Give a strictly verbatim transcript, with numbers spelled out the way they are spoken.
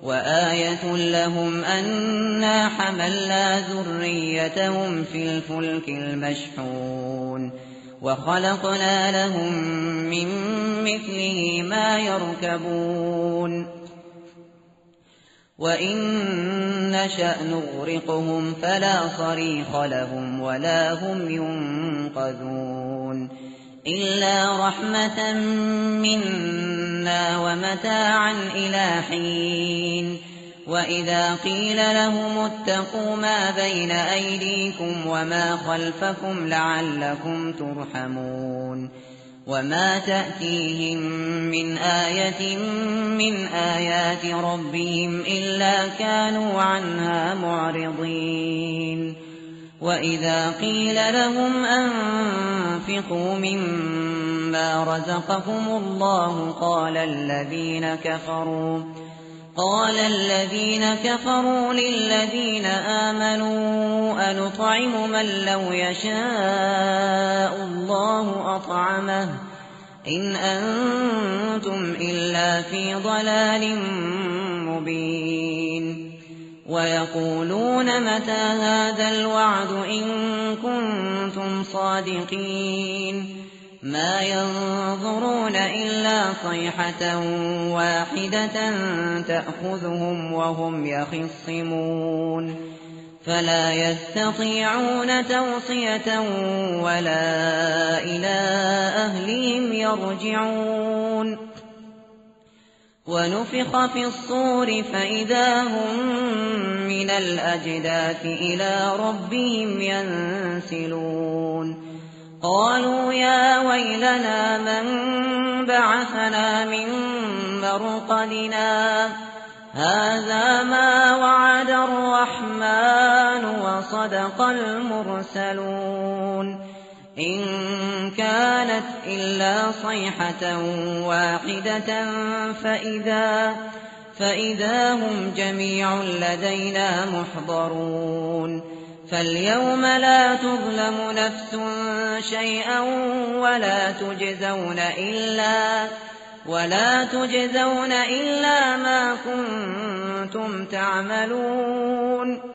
وآية لهم أنا حملنا ذريتهم في الفلك المشحون وخلقنا لهم من مثله ما يركبون وإن نشأ نغرقهم فلا صريخ لهم ولا هم ينقذون إلا رحمة منا ومتاعا إلى حين وإذا قيل لهم اتقوا ما بين أيديكم وما خلفكم لعلكم ترحمون وما تأتيهم من آية من آيات ربهم إلا كانوا عنها معرضين وإذا قيل لهم أنفقوا مما رزقكم الله قال الذين كفروا قال الذين كفروا للذين آمنوا أنطعم من لو يشاء الله أطعمه إن أنتم إلا في ضلال مبين ويقولون متى هذا الوعد إن كنتم صادقين ما ينظرون إلا صيحة واحدة تأخذهم وهم يخصمون فلا يستطيعون توصية ولا إلى أهلهم يرجعون ونفخ في الصور فإذا هم من الأجداث إلى ربهم ينسلون قالوا يا ويلنا من بعثنا من مرقدنا هذا ما وعد الرحمن وصدق المرسلون إن كانت إلا صيحة واحدة فإذا, فإذا هم جميع لدينا محضرون فاليوم لا تظلم نفس شيئا ولا تجزون إلا ولا تجزون إلا ما كنتم تعملون